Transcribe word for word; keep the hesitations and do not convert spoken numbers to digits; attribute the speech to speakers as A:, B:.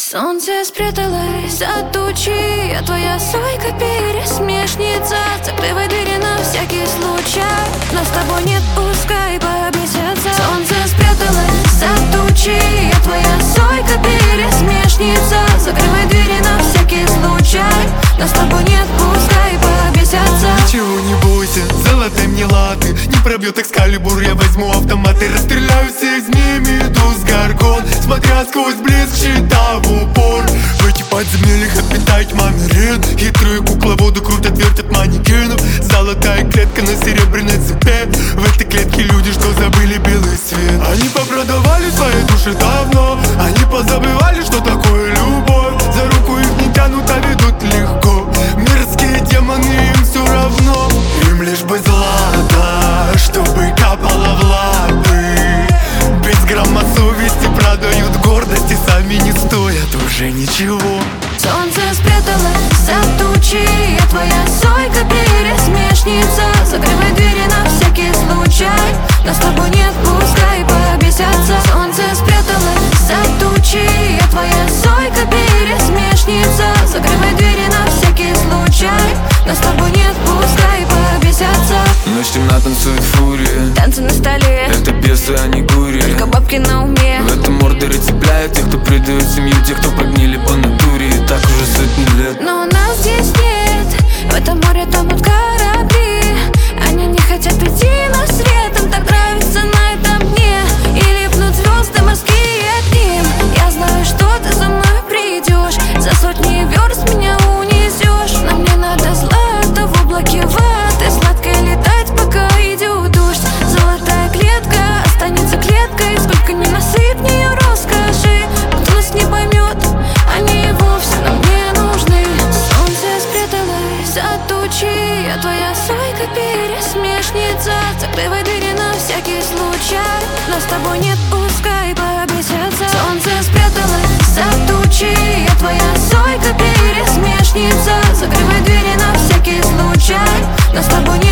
A: Солнце спряталось за тучи, а твоя сойка пересмешница. Закрывай двери на всякий случай, но с тобой нет, пускай побесятся. Солнце спряталось за тучи, а твоя сойка пересмешница. Закрывай двери на всякий случай, но с тобой нет, пускай побесятся.
B: Ничего не бойся, золотой мне латы не пробьет экскалибур, я возьму автомат и расстреляю всех змей, медуз, горгон. Смотря сквозь блеск щита в упор, в этих подземельях обитает манарин. Хитрые кукловоды крутят, вертят манекенов. Золотая клетка на серебряной цепи. В этой клетке люди, что забыли белый свет. Они попродавали свои души давно, они позабывали, что такое любовь. За руку их не тянут, а ведут легко. Мирские демоны, им все равно. Им лишь бы злато, чтобы капало в лапы. Без грамма совести продают гордость и сами не стоят уже ничего.
A: Солнце спряталось за тучи, а твоя сойка пересмешница. Закрывай двери на всякий случай, но с тобой нет, пускай побесятся. Солнце спряталось за тучи, а твоя сойка пересмешница. Закрывай двери на всякий случай, но с тобой нет, пускай побесятся.
C: Ночь темна, танцует фурия,
A: танцы на столе,
C: это пьесы, а не гури.
A: только бабки на уме.
C: В этом ордере цепляют тех, кто предает семью, тех, кто прогнили по натуре. И так уже сотни лет.
A: Но нас здесь нет, в этом море тонут корабли. Они не хотят прийти на свет, им так нравится на этом дне. И липнут звезды морские к ним. Я знаю, что ты за мной придешь, за сотни верст меня унесешь. Но мне надо злато в облаке ваты, сладко летать, пока идет дождь. Золотая клетка останется клеткой, сколько не насыпь в нее роскоши. Кто нас не поймет, они и вовсе нам не нужны. Солнце спряталось за тучи, а твоя сойка пересмешница. Закрывай двери на всякий случай, но с тобой нет, пускай побесятся. Солнце спряталось за тучи, а твоя сойка пересмешница. Закрывай двери на всякий случай, но с тобой нет.